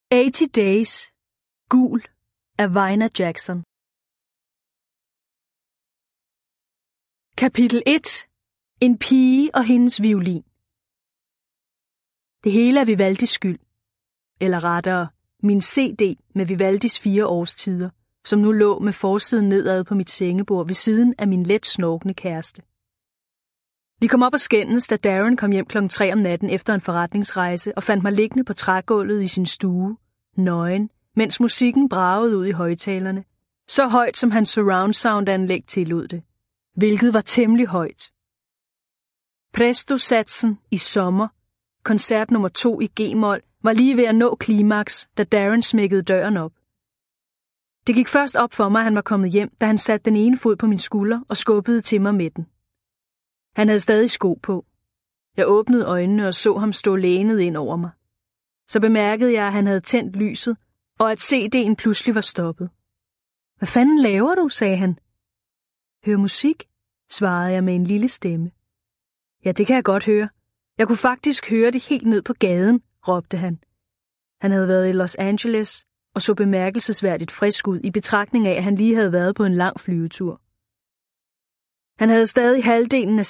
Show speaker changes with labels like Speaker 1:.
Speaker 1: 80 Days, Gul af Vyner Jackson. Kapitel 1. En pige og hendes violin. Det hele er Vivaldis skyld. Eller rettere, min CD med Vivaldis 4 årstider, som nu lå med forsiden nedad på mit sengebord ved siden af min let snorkende kæreste. Vi kom op og skændes, da Darren kom hjem 3 om natten efter en forretningsrejse og fandt mig liggende på trægulvet i sin stue, nøgen, mens musikken bragede ud i højtalerne, så højt som hans surround sound-anlæg tillod det, hvilket var temmelig højt. Presto-satsen i sommer, koncert nummer 2 i G-mol, var lige ved at nå klimaks, da Darren smækkede døren op. Det gik først op for mig, at han var kommet hjem, da han satte den ene fod på min skulder og skubbede til mig med den. Han havde stadig sko på. Jeg åbnede øjnene og så ham stå lænet ind over mig. Så bemærkede jeg, at han havde tændt lyset, og at CD'en pludselig var stoppet. Hvad fanden laver du, sagde han. Hør musik, svarede jeg med en lille stemme. Ja, det kan jeg godt høre. Jeg kunne faktisk høre det helt ned på gaden, råbte han. Han havde været i Los Angeles og så bemærkelsesværdigt frisk ud i betragtning af, at han lige havde været på en lang flyvetur. Han havde stadig halvdelen af